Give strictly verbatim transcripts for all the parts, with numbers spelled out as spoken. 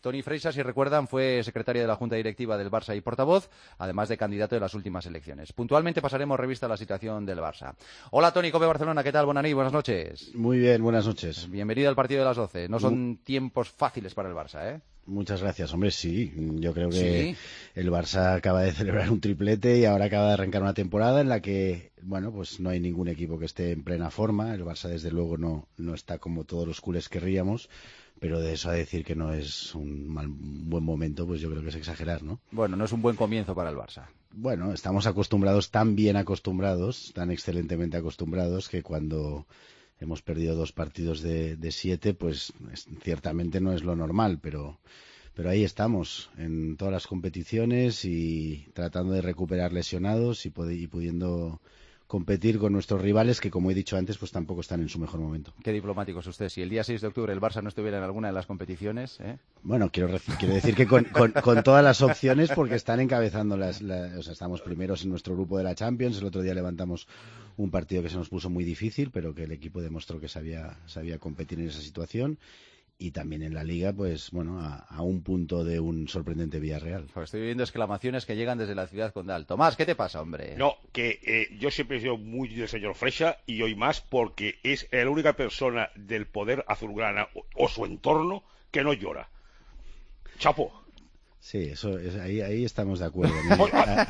Toni Freixa, si recuerdan, fue secretario de la Junta Directiva del Barça y portavoz, además de candidato de las últimas elecciones. Puntualmente pasaremos revista a la situación del Barça. Hola Toni, Cope Barcelona, ¿qué tal? Buenas buenas noches. Muy bien, buenas noches. Bienvenido al partido de las doce. No son Mu- tiempos fáciles para el Barça, ¿eh? Muchas gracias, hombre, sí. Yo creo que ¿Sí? el Barça acaba de celebrar un triplete y ahora acaba de arrancar una temporada en la que, bueno, pues no hay ningún equipo que esté en plena forma. El Barça, desde luego, no, no está como todos los culés querríamos, pero de eso a decir que no es un, mal, un buen momento, pues yo creo que es exagerar, ¿no? Bueno, no es un buen comienzo para el Barça. Bueno, estamos acostumbrados, tan bien acostumbrados, tan excelentemente acostumbrados, que cuando hemos perdido dos partidos de, de siete, pues es, ciertamente no es lo normal, pero, pero ahí estamos, en todas las competiciones y tratando de recuperar lesionados y, pod- y pudiendo competir con nuestros rivales que, como he dicho antes, pues tampoco están en su mejor momento. Qué diplomático es usted. Si el día seis de octubre el Barça no estuviera en alguna de las competiciones, ¿eh? Bueno, quiero, rec- quiero decir que con, con, con todas las opciones, porque están encabezando las, las... O sea, estamos primeros en nuestro grupo de la Champions. El otro día levantamos un partido que se nos puso muy difícil, pero que el equipo demostró que sabía, sabía competir en esa situación. Y también en la Liga, pues bueno, a, a un punto de un sorprendente Villarreal. Pues estoy viendo exclamaciones que llegan desde la ciudad condal. Tomás, ¿qué te pasa, hombre? No, que eh, yo siempre he sido muy del señor Freixa y hoy más porque es la única persona del poder azulgrana o, o su entorno que no llora. Chapo. Sí, eso es, ahí, ahí estamos de acuerdo. A,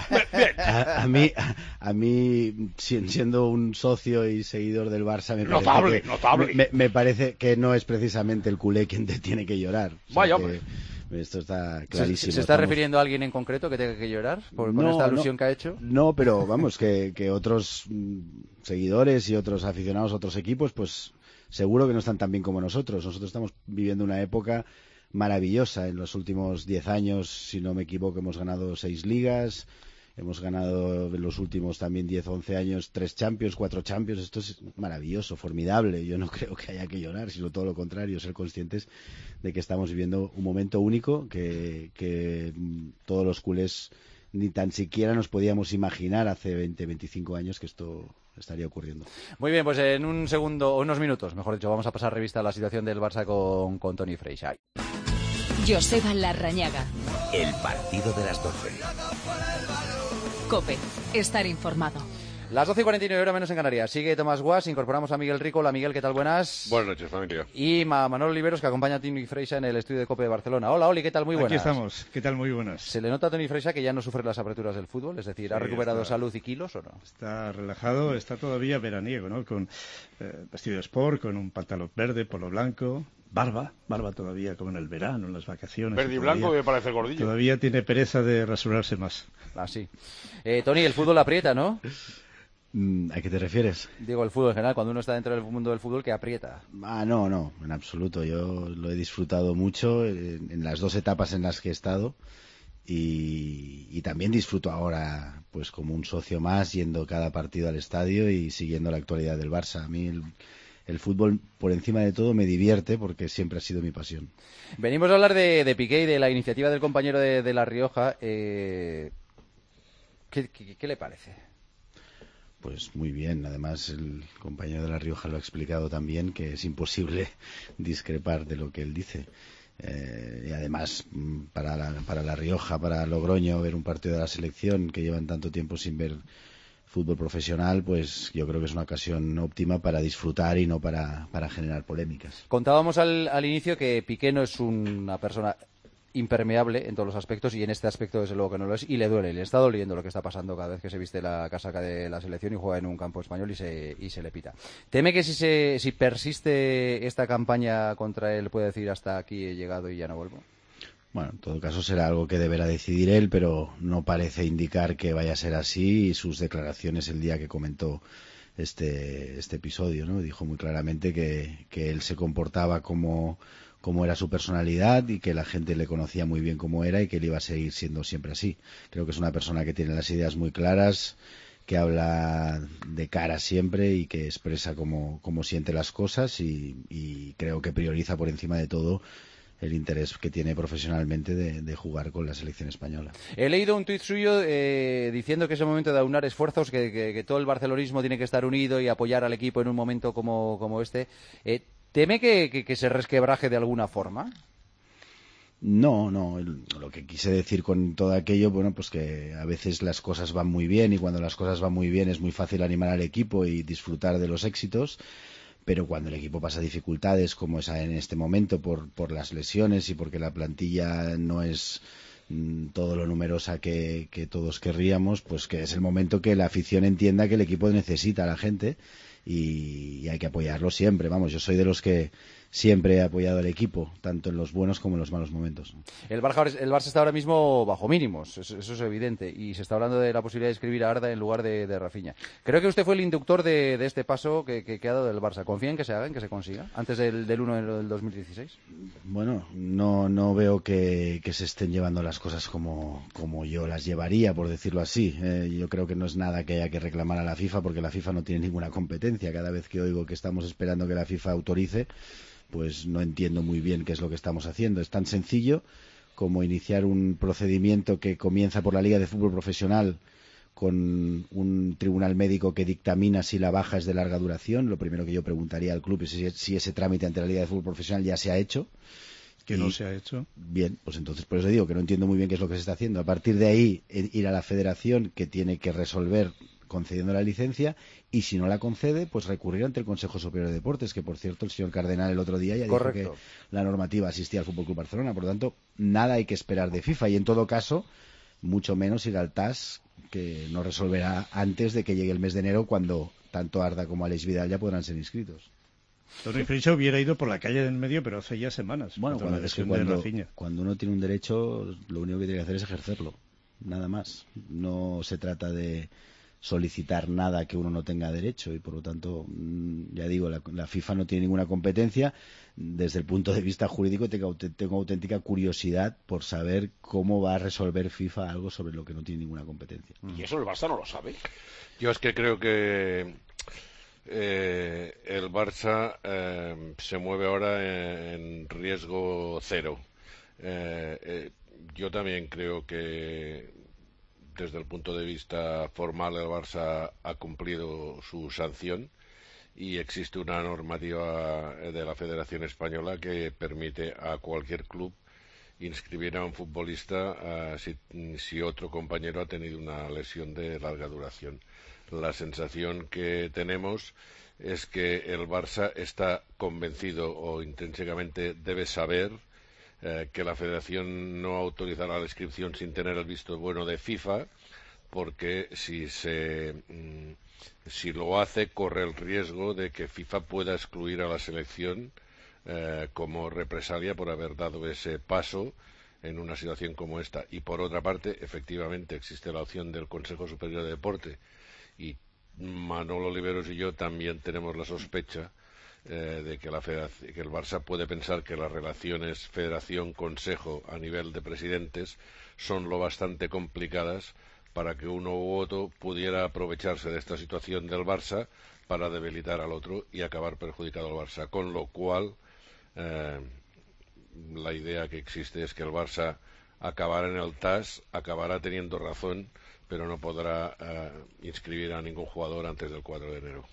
a, a mí, a, a mí, siendo un socio y seguidor del Barça, me parece, notable, que, notable. Me, me parece que no es precisamente el culé quien te tiene que llorar. O sea, Vaya, que, hombre. Esto está clarísimo. ¿Se, se está Estamos... refiriendo a alguien en concreto que tenga que llorar por, no, con esta alusión no, que ha hecho? No, pero vamos, que, que otros mm, seguidores y otros aficionados a otros equipos, pues seguro que no están tan bien como nosotros. Nosotros estamos viviendo una época maravillosa. En los últimos diez años, si no me equivoco, hemos ganado seis ligas, hemos ganado en los últimos también diez o once años tres Champions, cuatro Champions. Esto es maravilloso, formidable. Yo no creo que haya que llorar, sino todo lo contrario, ser conscientes de que estamos viviendo un momento único que, que todos los culés ni tan siquiera nos podíamos imaginar hace veinte, veinticinco años que esto estaría ocurriendo. Muy bien, pues en un segundo, o unos minutos, mejor dicho, vamos a pasar revista a la situación del Barça con, con Toni Freixa. Joseba Larrañaga. El partido de las doce. COPE. Estar informado. Las doce y cuarenta y nueve, hora menos en Canarias. Sigue Tomás Guas, incorporamos a Miguel Rico. Hola Miguel, ¿qué tal? Buenas. Buenas noches, familia. Y a Manolo Oliveros, que acompaña a Toni Freixa en el estudio de COPE de Barcelona. Hola Oli, ¿qué tal? Muy buenas. Aquí estamos, ¿qué tal? Muy buenas. ¿Se le nota a Toni Freixa que ya no sufre las aperturas del fútbol? Es decir, ¿ha sí, recuperado está, salud y kilos o no? Está relajado, está todavía veraniego, ¿no? Con eh, vestido de sport, con un pantalón verde, polo blanco, barba, barba todavía como en el verano, en las vacaciones. Verde y blanco me parece gordillo. Todavía tiene pereza de rasurarse más. Ah, sí. Eh, Toni, el fútbol aprieta, ¿no? ¿A qué te refieres? Digo, el fútbol en general, cuando uno está dentro del mundo del fútbol, que aprieta. Ah, no, no, en absoluto. Yo lo he disfrutado mucho en, en las dos etapas en las que he estado y, y también disfruto ahora, pues como un socio más, yendo cada partido al estadio y siguiendo la actualidad del Barça. A mí el, el fútbol, por encima de todo, me divierte porque siempre ha sido mi pasión. Venimos a hablar de, de Piqué y de la iniciativa del compañero de, de La Rioja. Eh, ¿qué, qué, ¿Qué le parece? Pues muy bien, además el compañero de La Rioja lo ha explicado también, que es imposible discrepar de lo que él dice. Eh, y además, para la, para La Rioja, para Logroño, ver un partido de la selección que llevan tanto tiempo sin ver fútbol profesional, pues yo creo que es una ocasión óptima para disfrutar y no para, para generar polémicas. Contábamos al, al inicio que Piqué no es una persona impermeable en todos los aspectos y en este aspecto desde luego que no lo es y le duele, le está doliendo lo que está pasando cada vez que se viste la casaca de la selección y juega en un campo español y se, y se le pita. ¿Teme que si, se, si persiste esta campaña contra él puede decir hasta aquí he llegado y ya no vuelvo? Bueno, en todo caso será algo que deberá decidir él, pero no parece indicar que vaya a ser así y sus declaraciones el día que comentó este, este episodio, ¿no? Dijo muy claramente que, que él se comportaba como cómo era su personalidad y que la gente le conocía muy bien cómo era y que él iba a seguir siendo siempre así. Creo que es una persona que tiene las ideas muy claras, que habla de cara siempre y que expresa cómo, cómo siente las cosas y, y creo que prioriza por encima de todo el interés que tiene profesionalmente de, de jugar con la selección española. He leído un tuit suyo eh, diciendo que es el momento de aunar esfuerzos, que, que, que todo el barcelonismo tiene que estar unido y apoyar al equipo en un momento como, como este. Eh, ¿Teme que, que, que se resquebraje de alguna forma? No, no, el- lo que quise decir con todo aquello, bueno, pues que a veces las cosas van muy bien y cuando las cosas van muy bien es muy fácil animar al equipo y disfrutar de los éxitos, pero cuando el equipo pasa dificultades, como es en este momento por, por las lesiones y porque la plantilla no es mm, todo lo numerosa que, que todos querríamos, pues que es el momento que la afición entienda que el equipo necesita a la gente y, y hay que apoyarlo siempre. Vamos, yo soy de los que siempre he apoyado al equipo, tanto en los buenos como en los malos momentos. El Barça, el Barça está ahora mismo bajo mínimos, eso, eso es evidente, y se está hablando de la posibilidad de escribir a Arda en lugar de, de Rafinha. Creo que usted fue el inductor de, de este paso que, que, que ha dado del Barça. ¿Confía en que se haga, en que se consiga, antes del, del uno del dos mil dieciséis? Bueno, no, no veo que, que se estén llevando las cosas como, como yo las llevaría, por decirlo así. Eh, yo creo que no es nada que haya que reclamar a la FIFA, porque la FIFA no tiene ninguna competencia. Cada vez que oigo que estamos esperando que la FIFA autorice, pues no entiendo muy bien qué es lo que estamos haciendo. Es tan sencillo como iniciar un procedimiento que comienza por la Liga de Fútbol Profesional con un tribunal médico que dictamina si la baja es de larga duración. Lo primero que yo preguntaría al club es si, si ese trámite ante la Liga de Fútbol Profesional ya se ha hecho. Que y, no se ha hecho. Bien, pues entonces por eso digo que no entiendo muy bien qué es lo que se está haciendo. A partir de ahí, ir a la federación, que tiene que resolver concediendo la licencia, y si no la concede, pues recurrir ante el Consejo Superior de Deportes, que por cierto el señor Cardenal el otro día ya Correcto. dijo que la normativa asistía al Fútbol Club Barcelona. Por lo tanto, nada hay que esperar de FIFA, y en todo caso, mucho menos ir al T A S, que no resolverá antes de que llegue el mes de enero, cuando tanto Arda como Alex Vidal ya podrán ser inscritos. Tony Freixa hubiera ido por la calle del medio, pero hace ya semanas. Bueno, contra cuando, la es que lesión de cuando, Rafinha. cuando uno tiene un derecho, lo único que tiene que hacer es ejercerlo, nada más. No se trata de solicitar nada que uno no tenga derecho, y por lo tanto, ya digo, la, la FIFA no tiene ninguna competencia. Desde el punto de vista jurídico tengo, tengo auténtica curiosidad por saber cómo va a resolver FIFA algo sobre lo que no tiene ninguna competencia. Y eso el Barça no lo sabe. Yo es que creo que eh, el Barça eh, se mueve ahora en riesgo cero. Eh, eh, yo también creo que desde el punto de vista formal el Barça ha cumplido su sanción y existe una normativa de la Federación Española que permite a cualquier club inscribir a un futbolista uh, si, si otro compañero ha tenido una lesión de larga duración. La sensación que tenemos es que el Barça está convencido o intrínsecamente debe saber eh, que la Federación no autorizará la inscripción sin tener el visto bueno de FIFA, porque si se mm, si lo hace corre el riesgo de que FIFA pueda excluir a la selección eh, como represalia por haber dado ese paso en una situación como esta. Y por otra parte, efectivamente existe la opción del Consejo Superior de Deporte, y Manolo Oliveros y yo también tenemos la sospecha eh, de que, la federación, que el Barça puede pensar que las relaciones Federación-Consejo a nivel de presidentes son lo bastante complicadas para que uno u otro pudiera aprovecharse de esta situación del Barça para debilitar al otro y acabar perjudicado al Barça. Con lo cual, eh, la idea que existe es que el Barça acabará en el T A S, acabará teniendo razón, pero no podrá eh, inscribir a ningún jugador antes del cuatro de enero.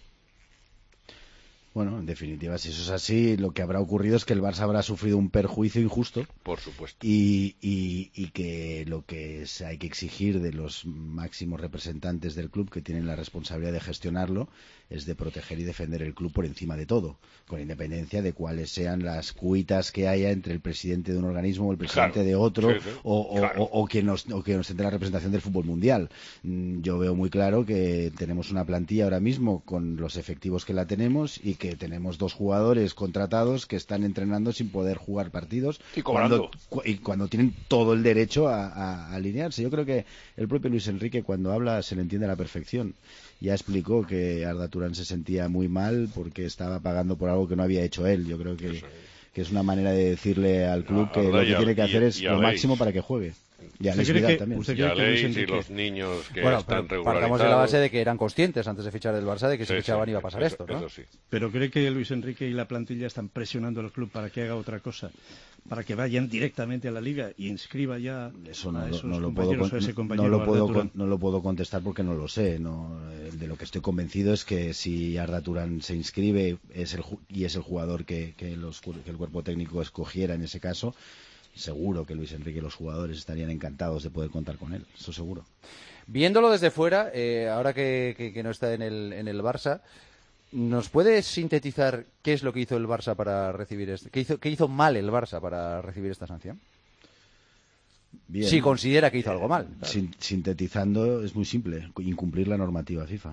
Bueno, en definitiva, si eso es así, lo que habrá ocurrido es que el Barça habrá sufrido un perjuicio injusto. Por supuesto. Y, y, y que lo que hay que exigir de los máximos representantes del club, que tienen la responsabilidad de gestionarlo, es de proteger y defender el club por encima de todo, con independencia de cuáles sean las cuitas que haya entre el presidente de un organismo o el presidente Claro, de otro, sí, sí, o, claro. o, o, o quien nos, o quien ostente la representación del fútbol mundial. Yo veo muy claro que tenemos una plantilla ahora mismo con los efectivos que la tenemos, y que tenemos dos jugadores contratados que están entrenando sin poder jugar partidos y cobrando cuando, y cuando tienen todo el derecho a, a, a alinearse. Yo creo que el propio Luis Enrique, cuando habla, se le entiende a la perfección. Ya explicó que Arda Turán se sentía muy mal porque estaba pagando por algo que no había hecho él. Yo creo que, que es una manera de decirle al club No, que Arda lo que y tiene que a- hacer y- es y a lo Leis. máximo para que juegue. Y a ¿Usted Alex cree Vidal que- también. usted Y a cree que Luis Leis y Enrique- los niños que Bueno, están pero regularizados. partamos de la base de que eran conscientes antes de fichar del Barça de que si Sí, fichaban sí, iba a pasar eso- esto, ¿no? eso sí. ¿Pero cree que Luis Enrique y la plantilla están presionando al club para que haga otra cosa? Para que vayan directamente a la Liga y inscriba ya Eso no, a lo- esos no lo puedo, compañeros con- o a ese no, compañero lo puedo Arda Turán? con- no lo puedo contestar porque no lo sé. No, eh, de lo que estoy convencido es que si Arda Turán se inscribe es el, ju- y es el jugador que, que, los, que el cuerpo técnico escogiera en ese caso, seguro que Luis Enrique y los jugadores estarían encantados de poder contar con él, eso seguro. Viéndolo desde fuera, eh, ahora que, que, que no está en el, en el Barça, ¿nos puede sintetizar qué es lo que hizo el Barça para recibir este, qué hizo, qué hizo mal el Barça para recibir esta sanción? Bien. Si considera que hizo algo mal. Claro. Sin, sintetizando, es muy simple, incumplir la normativa FIFA.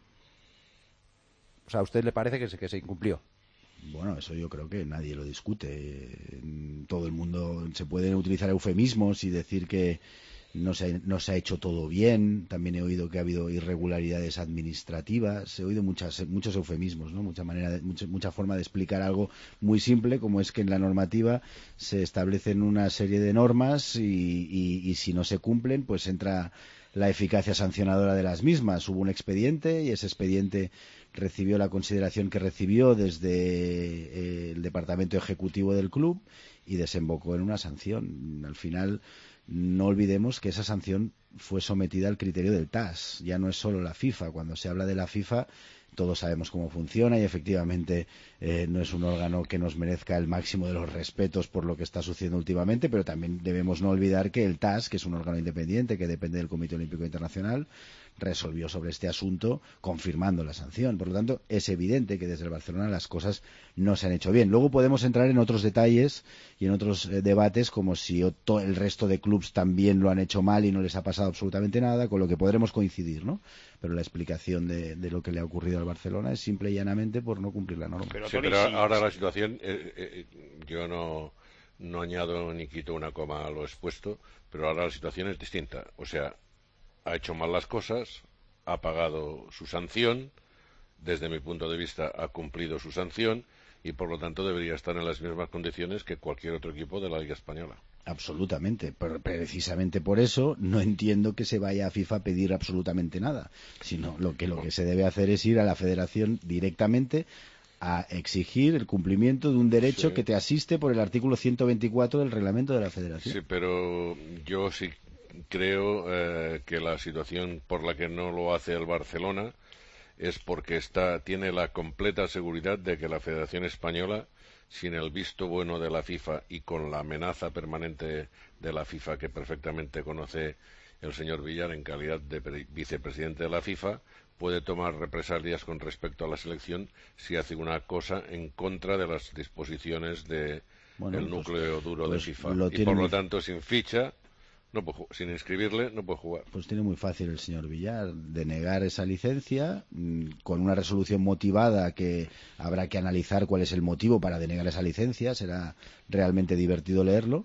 O sea, ¿a usted le parece que se, que se incumplió? Bueno, eso yo creo que nadie lo discute. Todo el mundo se pueden utilizar eufemismos y decir que no se, no se ha hecho todo bien. También he oído que ha habido irregularidades administrativas. He oído muchas, muchos eufemismos, ¿no? Mucha manera, de, mucha, mucha forma de explicar algo muy simple, como es que en la normativa se establecen una serie de normas y, y, y si no se cumplen, pues entra la eficacia sancionadora de las mismas. Hubo un expediente y ese expediente recibió la consideración que recibió desde eh, el departamento ejecutivo del club y desembocó en una sanción. Al final, no olvidemos que esa sanción fue sometida al criterio del T A S. Ya no es solo la FIFA. Cuando se habla de la FIFA, todos sabemos cómo funciona y efectivamente eh, no es un órgano que nos merezca el máximo de los respetos por lo que está sucediendo últimamente, pero también debemos no olvidar que el T A S, que es un órgano independiente que depende del Comité Olímpico Internacional, resolvió sobre este asunto confirmando la sanción. Por lo tanto, es evidente que desde el Barcelona las cosas no se han hecho bien. Luego podemos entrar en otros detalles y en otros eh, debates, como si todo el resto de clubes también lo han hecho mal y no les ha pasado absolutamente nada, con lo que podremos coincidir, ¿no? Pero la explicación de, de lo que le ha ocurrido al Barcelona es simple y llanamente por no cumplir la norma. Pero, sí, pero ahora la situación, eh, eh, yo no, no añado ni quito una coma a lo expuesto, pero ahora la situación es distinta. O sea, ha hecho mal las cosas, ha pagado su sanción, desde mi punto de vista ha cumplido su sanción y por lo tanto debería estar en las mismas condiciones que cualquier otro equipo de la Liga Española. Absolutamente, pero precisamente por eso no entiendo que se vaya a FIFA a pedir absolutamente nada, sino lo que lo que se debe hacer es ir a la Federación directamente a exigir el cumplimiento de un derecho sí. que te asiste por el artículo ciento veinticuatro del reglamento de la Federación. Sí, pero yo sí creo eh, que la situación por la que no lo hace el Barcelona es porque está, tiene la completa seguridad de que la Federación Española, sin el visto bueno de la FIFA y con la amenaza permanente de la FIFA que perfectamente conoce el señor Villar en calidad de vicepresidente de la FIFA, puede tomar represalias con respecto a la selección si hace una cosa en contra de las disposiciones del bueno, núcleo pues, duro pues de FIFA. Lo y por lo tanto, sin ficha, no puede, sin inscribirle, no puede jugar. Pues tiene muy fácil el señor Villar denegar esa licencia con una resolución motivada que habrá que analizar cuál es el motivo para denegar esa licencia. Será realmente divertido leerlo.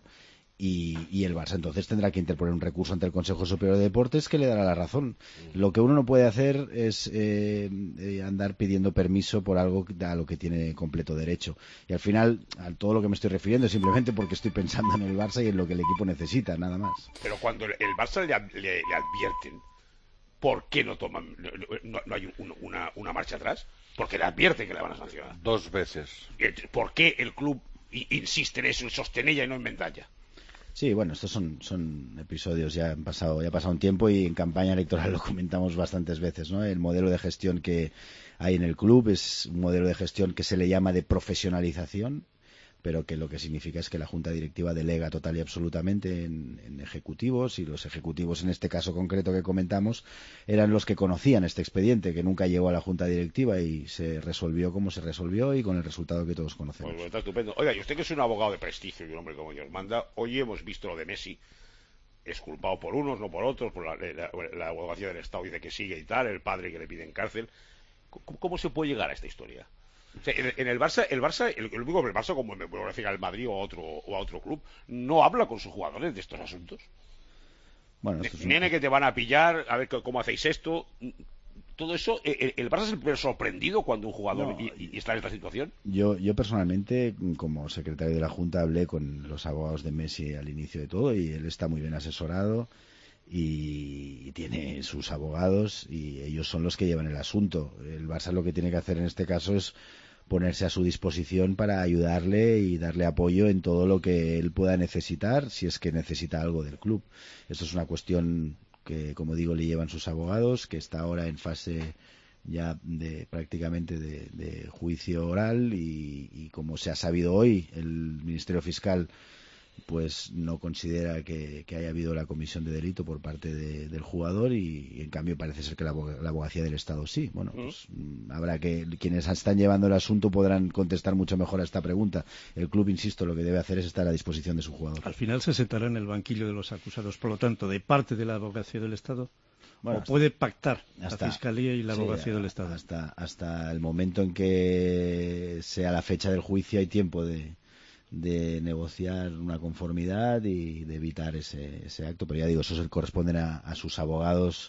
Y, y el Barça entonces tendrá que interponer un recurso ante el Consejo Superior de Deportes que le dará la razón. Mm. Lo que uno no puede hacer es eh, eh, andar pidiendo permiso por algo a lo que tiene completo derecho. Y al final, a todo lo que me estoy refiriendo es simplemente porque estoy pensando en el Barça y en lo que el equipo necesita, nada más. Pero cuando el Barça le, le, le advierten, ¿por qué no toman, no, no hay un, una, una marcha atrás? Porque le advierten que le van a sancionar. Dos veces. ¿Por qué el club insiste en eso, en sostener y no en Mendalla? Sí, bueno, estos son, son episodios, ya han pasado, ya ha pasado un tiempo y en campaña electoral lo comentamos bastantes veces, ¿no? El modelo de gestión que hay en el club es un modelo de gestión que se le llama de profesionalización, pero que lo que significa es que la Junta Directiva delega total y absolutamente en, en ejecutivos, y los ejecutivos en este caso concreto que comentamos eran los que conocían este expediente, que nunca llegó a la Junta Directiva y se resolvió como se resolvió y con el resultado que todos conocemos. Pues está estupendo. Oiga, y usted que es un abogado de prestigio y un hombre como Dios manda, hoy hemos visto lo de Messi, es culpado por unos, no por otros, por la, la, la abogacía del Estado dice que sigue y tal, el padre que le pide en cárcel. ¿Cómo, cómo se puede llegar a esta historia? O sea, en el Barça, el Barça, el, el único que el Barça, como me puedo decir al Madrid o a otro o a otro club, no habla con sus jugadores de estos asuntos. Bueno, esto es Nene, un... que te van a pillar, a ver cómo hacéis esto. Todo eso, el, el Barça es el primer sorprendido cuando un jugador no, y, y está en esta situación. Yo, yo personalmente, como secretario de la Junta, hablé con los abogados de Messi al inicio de todo y él está muy bien asesorado. Y tiene sus abogados y ellos son los que llevan el asunto. El Barça lo que tiene que hacer en este caso es ponerse a su disposición para ayudarle y darle apoyo en todo lo que él pueda necesitar, si es que necesita algo del club. Esto es una cuestión que, como digo, le llevan sus abogados, que está ahora en fase ya de prácticamente de, de juicio oral y, y como se ha sabido hoy, el Ministerio Fiscal pues no considera que, que haya habido la comisión de delito por parte de, del jugador y, y en cambio parece ser que la, la abogacía del Estado sí. Bueno, pues mm, habrá que quienes están llevando el asunto podrán contestar mucho mejor a esta pregunta. El club, insisto, lo que debe hacer es estar a disposición de su jugador. Al final se sentará en el banquillo de los acusados, por lo tanto, de parte de la abogacía del Estado. Bueno, o hasta, puede pactar hasta, la Fiscalía y la Abogacía sí, del Estado. Hasta, hasta el momento en que sea la fecha del juicio hay tiempo de, de negociar una conformidad y de evitar ese, ese acto. Pero ya digo, eso se corresponde a, a sus abogados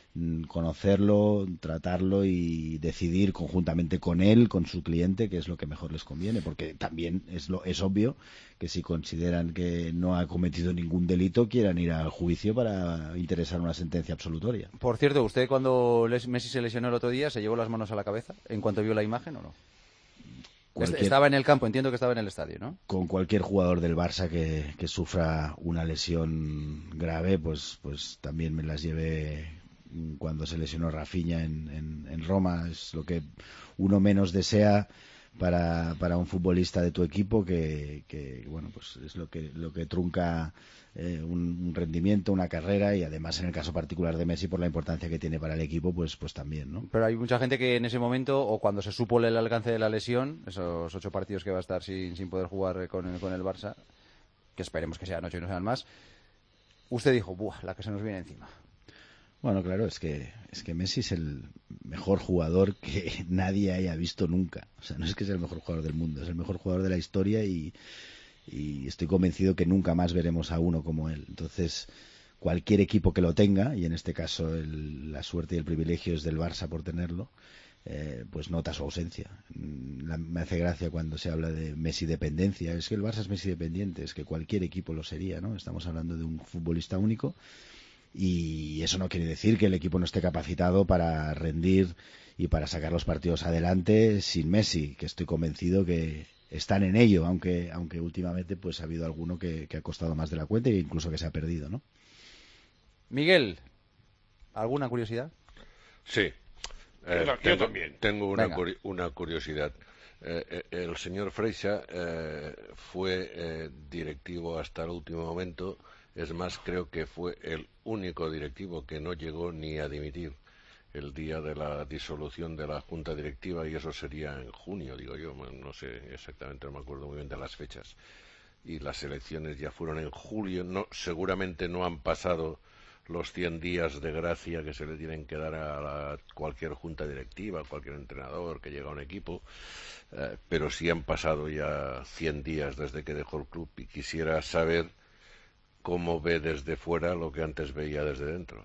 conocerlo, tratarlo y decidir conjuntamente con él, con su cliente, qué es lo que mejor les conviene, porque también es lo es obvio que si consideran que no ha cometido ningún delito, quieran ir al juicio para interesar una sentencia absolutoria. Por cierto, ¿usted cuando Messi se lesionó el otro día se llevó las manos a la cabeza en cuanto vio la imagen o no? Cualquier, estaba en el campo, entiendo que estaba en el estadio, ¿no? Con cualquier jugador del Barça que, que sufra una lesión grave, pues, pues también me las llevé cuando se lesionó Rafinha en, en, en Roma. Es lo que uno menos desea para, para un futbolista de tu equipo, que, que bueno, pues es lo que lo que trunca eh, un, un rendimiento, una carrera, y además en el caso particular de Messi, por la importancia que tiene para el equipo, pues pues también, ¿no? Pero hay mucha gente que en ese momento, o cuando se supo el alcance de la lesión, esos ocho partidos que va a estar sin, sin poder jugar con el, con el Barça, que esperemos que sean ocho y no sean más, usted dijo, ¡buah, la que se nos viene encima! Bueno, claro, es que es que Messi es el mejor jugador que nadie haya visto nunca. O sea, no es que sea el mejor jugador del mundo, es el mejor jugador de la historia y, y estoy convencido que nunca más veremos a uno como él. Entonces, cualquier equipo que lo tenga, y en este caso el, la suerte y el privilegio es del Barça por tenerlo, eh, pues nota su ausencia. La, me hace gracia cuando se habla de Messi dependencia. Es que el Barça es Messi dependiente, es que cualquier equipo lo sería, ¿no? Estamos hablando de un futbolista único. Y eso no quiere decir que el equipo no esté capacitado para rendir y para sacar los partidos adelante sin Messi, que estoy convencido que están en ello, aunque aunque últimamente pues ha habido alguno que, que ha costado más de la cuenta e incluso que se ha perdido, ¿no? Miguel, ¿alguna curiosidad? Sí, eh, yo, tengo, yo también. Tengo una, curi una curiosidad. Eh, el señor Freixa eh, fue eh, directivo hasta el último momento. Es más, creo que fue el único directivo que no llegó ni a dimitir el día de la disolución de la junta directiva, y eso sería en junio, digo yo, no sé exactamente, no me acuerdo muy bien de las fechas. Y las elecciones ya fueron en julio, no, seguramente no han pasado los cien días de gracia que se le tienen que dar a la, cualquier junta directiva, a cualquier entrenador que llega a un equipo, eh, pero sí han pasado ya cien días desde que dejó el club, y quisiera saber cómo ve desde fuera lo que antes veía desde dentro.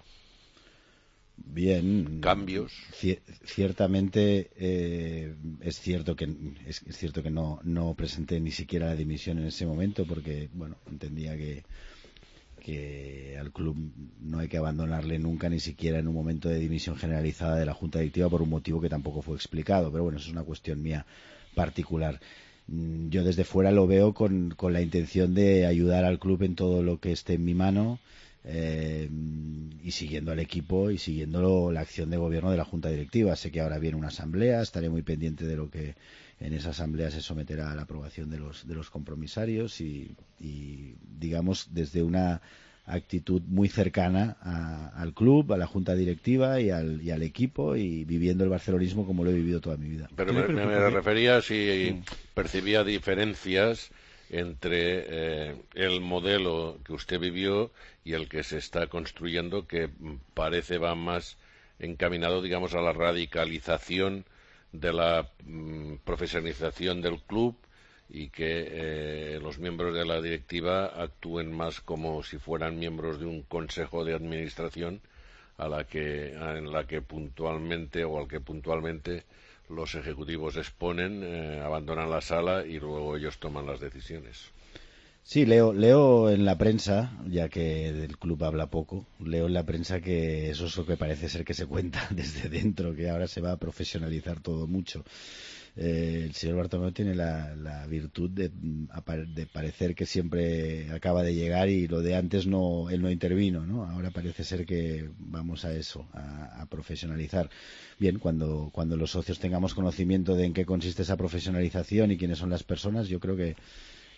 Bien, cambios. Ciertamente eh, es cierto que es, es cierto que no no presenté ni siquiera la dimisión en ese momento, porque bueno, entendía que que al club no hay que abandonarle nunca, ni siquiera en un momento de dimisión generalizada de la junta directiva, por un motivo que tampoco fue explicado, pero bueno, eso es una cuestión mía particular. Yo desde fuera lo veo con, con la intención de ayudar al club en todo lo que esté en mi mano, eh, y siguiendo al equipo y siguiendo la acción de gobierno de la junta directiva. Sé que ahora viene una asamblea, estaré muy pendiente de lo que en esa asamblea se someterá a la aprobación de los, de los compromisarios y, y digamos desde una actitud muy cercana a, al club, a la junta directiva y al, y al equipo, y viviendo el barcelonismo como lo he vivido toda mi vida. Pero me, me, me refería si percibía diferencias entre eh, el modelo que usted vivió y el que se está construyendo, que parece va más encaminado, digamos, a la radicalización de la mm, profesionalización del club, y que eh, los miembros de la directiva actúen más como si fueran miembros de un consejo de administración a la que, en la que puntualmente o al que puntualmente los ejecutivos exponen, eh, abandonan la sala y luego ellos toman las decisiones. Sí, leo, leo en la prensa, ya que del club habla poco, leo en la prensa que eso es lo que parece ser que se cuenta desde dentro, que ahora se va a profesionalizar todo mucho. Eh, el señor Bartomeu tiene la, la virtud de, de parecer que siempre acaba de llegar y lo de antes no, él no intervino, ¿no? Ahora parece ser que vamos a eso, a, a profesionalizar. Bien, cuando, cuando los socios tengamos conocimiento de en qué consiste esa profesionalización y quiénes son las personas, yo creo que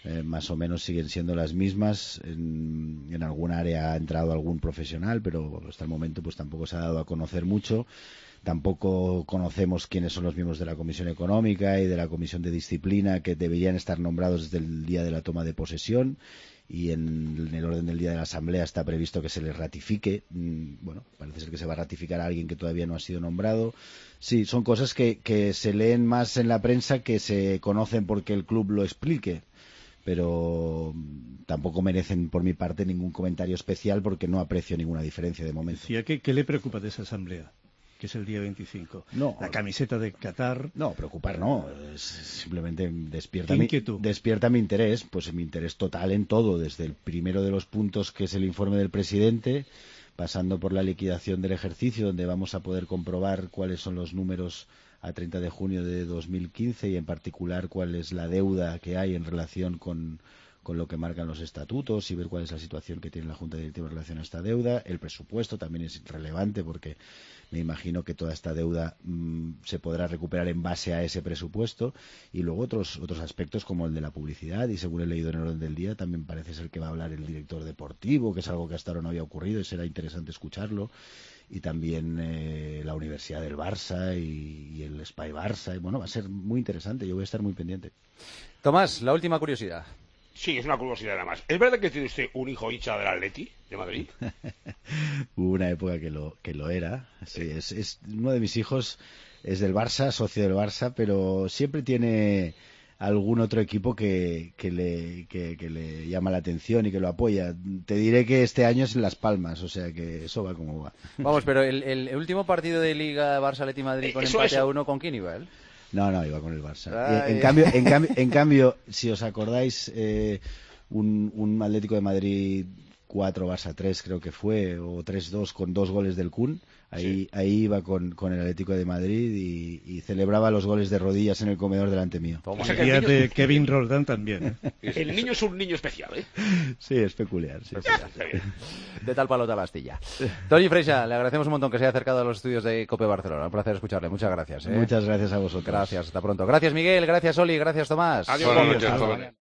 eh, más o menos siguen siendo las mismas. En, en algún área ha entrado algún profesional, pero hasta el momento pues tampoco se ha dado a conocer mucho. Tampoco conocemos quiénes son los miembros de la Comisión Económica y de la Comisión de Disciplina, que deberían estar nombrados desde el día de la toma de posesión, y en, en el orden del día de la Asamblea está previsto que se les ratifique. Bueno, parece ser que se va a ratificar a alguien que todavía no ha sido nombrado. Sí, son cosas que, que se leen más en la prensa que se conocen porque el club lo explique, pero tampoco merecen por mi parte ningún comentario especial porque no aprecio ninguna diferencia de momento. Decía que, ¿qué le preocupa de esa Asamblea? Que es el día veinticinco. No, la camiseta de Qatar. No, preocupar no. Es simplemente despierta mi, inquietud? despierta mi interés, pues mi interés total en todo, desde el primero de los puntos, que es el informe del presidente, pasando por la liquidación del ejercicio, donde vamos a poder comprobar cuáles son los números a treinta de junio de dos mil quince y en particular cuál es la deuda que hay en relación con con lo que marcan los estatutos y ver cuál es la situación que tiene la Junta Directiva en relación a esta deuda. El presupuesto también es relevante porque me imagino que toda esta deuda mmm, se podrá recuperar en base a ese presupuesto, y luego otros otros aspectos como el de la publicidad, y según he leído en el orden del día también parece ser que va a hablar el director deportivo, que es algo que hasta ahora no había ocurrido y será interesante escucharlo, y también eh, la Universidad del Barça y, y el Spy Barça, y bueno, va a ser muy interesante, yo voy a estar muy pendiente. Tomás, la última curiosidad. Sí, es una curiosidad nada más. ¿Es verdad que tiene usted un hijo hincha del Atleti de Madrid? Hubo una época que lo que lo era. Sí, es, es uno de mis hijos es del Barça, socio del Barça, pero siempre tiene algún otro equipo que, que, le, que, que le llama la atención y que lo apoya. Te diré que este año es en Las Palmas, o sea que eso va como va. Vamos, pero el, el último partido de Liga Barça-Atleti Madrid con eso, empate eso. a uno, ¿con quién iba él? No, no, iba con el Barça. Ay. En cambio, en cambio, en cambio, si os acordáis, eh, un, un Atlético de Madrid cuatro, Barça tres creo que fue, o tres dos con dos goles del Kun, ahí, sí. ahí iba con, con el Atlético de Madrid y, y celebraba los goles de rodillas en el comedor delante mío. O sea, que el niño... de Kevin Roldán también, ¿eh? El niño es un niño especial, ¿eh? Sí, es peculiar. Sí, sí. De tal palo tal astilla. Toni Freixa, le agradecemos un montón que se haya acercado a los estudios de COPE Barcelona. Un placer escucharle. Muchas gracias. ¿eh? Muchas gracias a vosotros. Gracias, hasta pronto. Gracias, Miguel. Gracias, Oli. Gracias, Tomás. Adiós. Buenas noches,